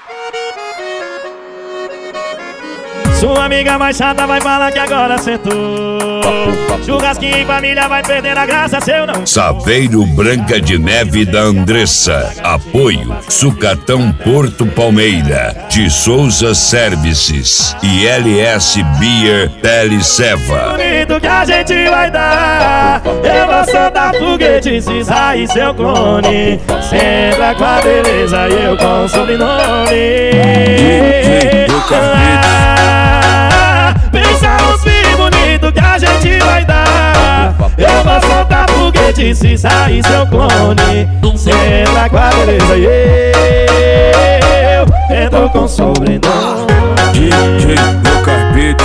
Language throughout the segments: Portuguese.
Sua amiga mais chata vai falar que agora sentou. Churrasquinho em família vai perder a graça se eu não. Saveiro Branca de Neve da Andressa. Apoio Sucatão Porto Palmeira, de Souza Services e LS Beer Teleceva. Bonito que a gente vai dar. Eu vou soltar foguete, cisar e seu clone. Senta com a beleza e eu com o sobrenome. Pensa nos filhos bonitos que a gente vai dar. Eu vou soltar foguete, cisar e seu clone. Senta com a beleza e eu entro com sobrenome. DJ Lucas Beats.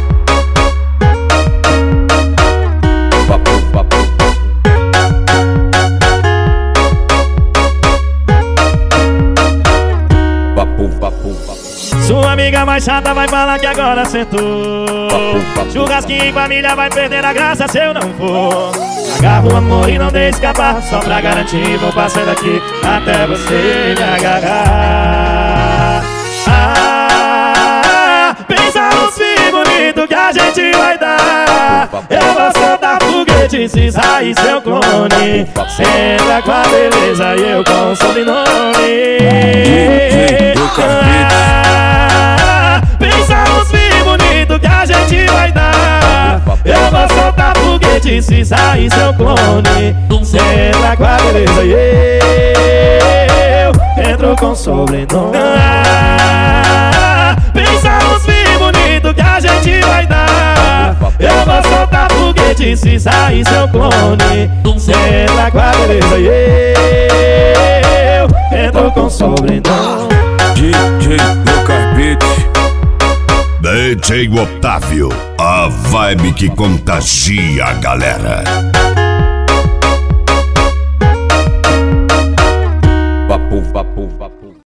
Sua amiga mais chata vai falar que agora sentou. Churrasquinho em família vai perder a graça se eu não for. Agarra o amor e não deixe escapar. Só pra garantir vou passar daqui até você me agarrar. Pensa nos filhos bonitos que a gente vai dar. Eu vou soltar foguete, cisar e seu clone. Senta com a beleza e eu com o sobrenome. Pensa nos filhos bonitos que a gente vai dar. Eu vou soltar foguete, cisar e seu clone. Senta com a beleza e eu entro com sobrenome. Pensa nos filhos bonitos que a gente vai dar. Eu vou soltar foguete, cisar e seu clone. Senta com a beleza e eu entro com sobrenome. DJ Lucas Beats. DJ Otávio, a vibe que contagia a galera.